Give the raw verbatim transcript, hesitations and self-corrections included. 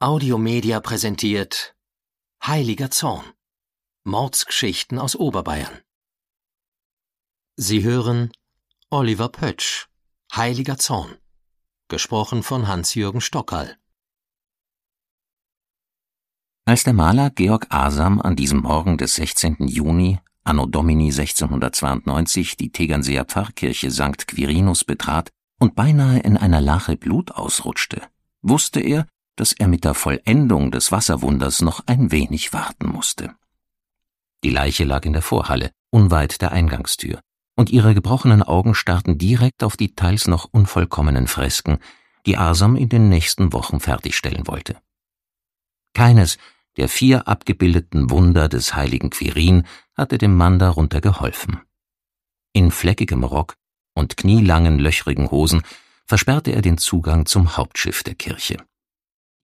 Audiomedia präsentiert Heiliger Zorn. Mordsgeschichten aus Oberbayern. Sie hören Oliver Pötsch, Heiliger Zorn, gesprochen von Hans-Jürgen Stockerl. Als der Maler Georg Asam an diesem Morgen des sechzehnten Juni, Anno Domini sechzehnhundertzweiundneunzig, die Tegernseer Pfarrkirche Sankt Quirinus betrat und beinahe in einer Lache Blut ausrutschte, wusste er, dass er mit der Vollendung des Wasserwunders noch ein wenig warten musste. Die Leiche lag in der Vorhalle, unweit der Eingangstür, und ihre gebrochenen Augen starrten direkt auf die teils noch unvollkommenen Fresken, die Asam in den nächsten Wochen fertigstellen wollte. Keines der vier abgebildeten Wunder des heiligen Quirin hatte dem Mann darunter geholfen. In fleckigem Rock und knielangen, löchrigen Hosen versperrte er den Zugang zum Hauptschiff der Kirche.